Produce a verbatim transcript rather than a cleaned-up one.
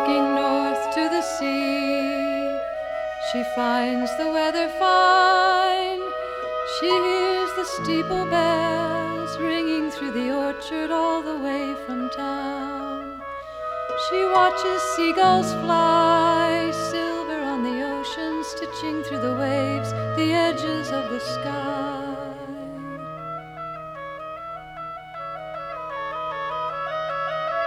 Looking north to the sea, she finds the weather fine. She hears the steeple bells ringing through the orchard all the way from town. She watches seagulls fly, silver on the ocean, stitching through the waves the edges of the sky.